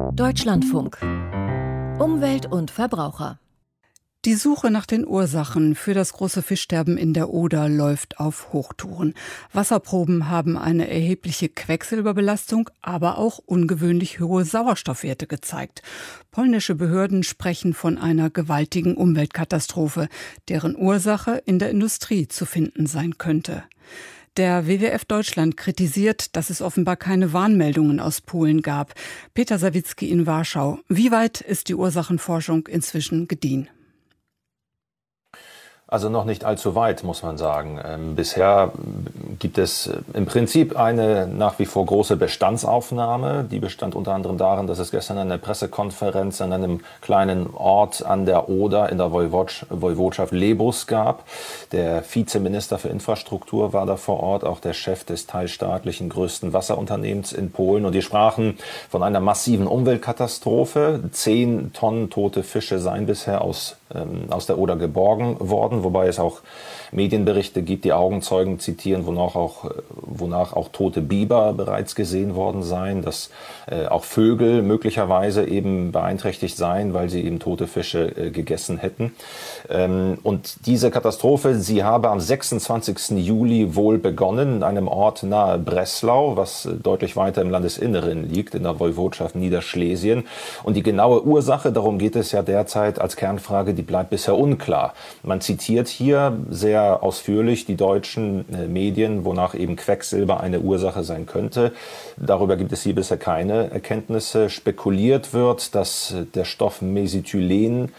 Deutschlandfunk. Umwelt und Verbraucher. Die Suche nach den Ursachen für das große Fischsterben in der Oder läuft auf Hochtouren. Wasserproben haben eine erhebliche Quecksilberbelastung, aber auch ungewöhnlich hohe Sauerstoffwerte gezeigt. Polnische Behörden sprechen von einer gewaltigen Umweltkatastrophe, deren Ursache in der Industrie zu finden sein könnte. Der WWF Deutschland kritisiert, dass es offenbar keine Warnmeldungen aus Polen gab. Peter Sawicki in Warschau. Wie weit ist die Ursachenforschung inzwischen gediehen? Also noch nicht allzu weit, muss man sagen. Bisher gibt es im Prinzip eine nach wie vor große Bestandsaufnahme. Die bestand unter anderem darin, dass es gestern eine Pressekonferenz an einem kleinen Ort an der Oder in der Woiwodschaft Lebus gab. Der Vizeminister für Infrastruktur war da vor Ort, auch der Chef des teilstaatlichen größten Wasserunternehmens in Polen. Und die sprachen von einer massiven Umweltkatastrophe. 10 Tonnen tote Fische seien bisher aus der Oder geborgen worden, wobei es auch Medienberichte gibt, die Augenzeugen zitieren, wonach auch tote Biber bereits gesehen worden seien, dass auch Vögel möglicherweise eben beeinträchtigt seien, weil sie eben tote Fische gegessen hätten. Und diese Katastrophe, sie habe am 26. Juli wohl begonnen in einem Ort nahe Breslau, was deutlich weiter im Landesinneren liegt, in der Woiwodschaft Niederschlesien. Und die genaue Ursache, darum geht es ja derzeit als Kernfrage, die bleibt bisher unklar. Man zitiert hier sehr ausführlich die deutschen Medien, wonach eben Quecksilber eine Ursache sein könnte. Darüber gibt es hier bisher keine Erkenntnisse. Spekuliert wird, dass der Stoff Mesithylen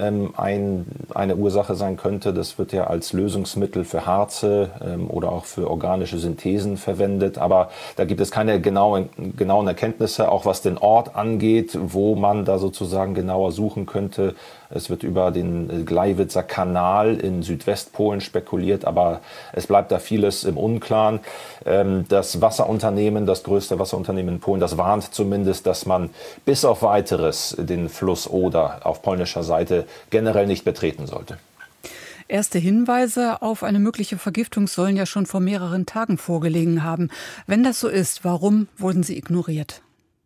eine Ursache sein könnte. Das wird ja als Lösungsmittel für Harze oder auch für organische Synthesen verwendet. Aber da gibt es keine genauen Erkenntnisse, auch was den Ort angeht, wo man da sozusagen genauer suchen könnte. Es wird über den Gleiwitzer Kanal in Südwestpolen spekuliert, aber es bleibt da vieles im Unklaren. Das Wasserunternehmen, das größte Wasserunternehmen in Polen, das warnt zumindest, dass man bis auf Weiteres den Fluss Oder auf polnischer Seite generell nicht betreten sollte. Erste Hinweise auf eine mögliche Vergiftung sollen ja schon vor mehreren Tagen vorgelegen haben. Wenn das so ist, warum wurden sie ignoriert?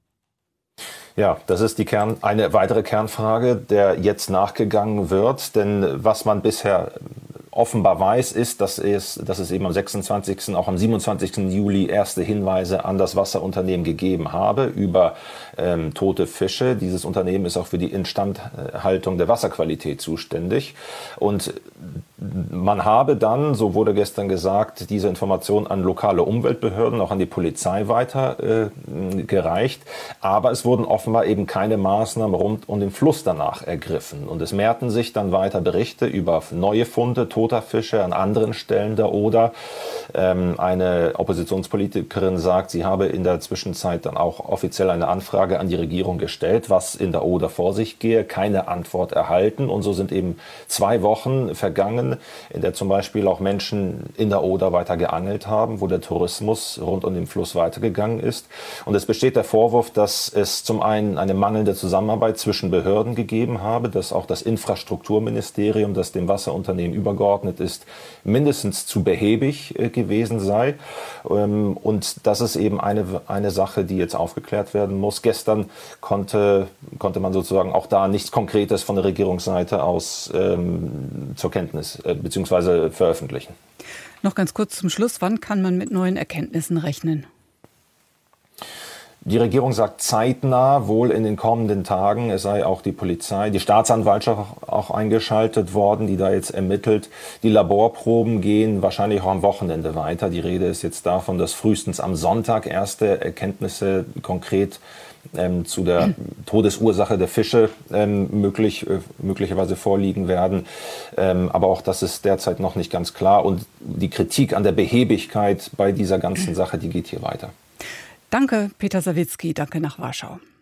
Ja, das ist eine weitere Kernfrage, der jetzt nachgegangen wird. Denn was man bisher offenbar weiß, ist, dass es eben am 26., auch am 27. Juli erste Hinweise an das Wasserunternehmen gegeben habe über tote Fische. Dieses Unternehmen ist auch für die Instandhaltung der Wasserqualität zuständig. Und man habe dann, so wurde gestern gesagt, diese Information an lokale Umweltbehörden, auch an die Polizei weitergereicht. Aber es wurden offenbar eben keine Maßnahmen rund um den Fluss danach ergriffen. Und es mehrten sich dann weiter Berichte über neue Funde toter Fische an anderen Stellen der Oder. Eine Oppositionspolitikerin sagt, sie habe in der Zwischenzeit dann auch offiziell eine Anfrage an die Regierung gestellt, was in der Oder vor sich gehe, keine Antwort erhalten. Und so sind eben 2 Wochen vergangen, in der zum Beispiel auch Menschen in der Oder weiter geangelt haben, wo der Tourismus rund um den Fluss weitergegangen ist. Und es besteht der Vorwurf, dass es zum einen eine mangelnde Zusammenarbeit zwischen Behörden gegeben habe, dass auch das Infrastrukturministerium, das dem Wasserunternehmen übergeordnet ist, mindestens zu behäbig gewesen sei. Und das ist eben eine Sache, die jetzt aufgeklärt werden muss. Gestern konnte man sozusagen auch da nichts Konkretes von der Regierungsseite aus zur Kenntnis bzw. veröffentlichen. Noch ganz kurz zum Schluss, wann kann man mit neuen Erkenntnissen rechnen? Die Regierung sagt zeitnah, wohl in den kommenden Tagen. Es sei auch die Polizei, die Staatsanwaltschaft auch eingeschaltet worden, die da jetzt ermittelt. Die Laborproben gehen wahrscheinlich auch am Wochenende weiter. Die Rede ist jetzt davon, dass frühestens am Sonntag erste Erkenntnisse konkret zu der Todesursache der Fische möglicherweise vorliegen werden. Aber auch das ist derzeit noch nicht ganz klar. Und die Kritik an der Behäbigkeit bei dieser ganzen Sache, die geht hier weiter. Danke, Peter Sawicki. Danke nach Warschau.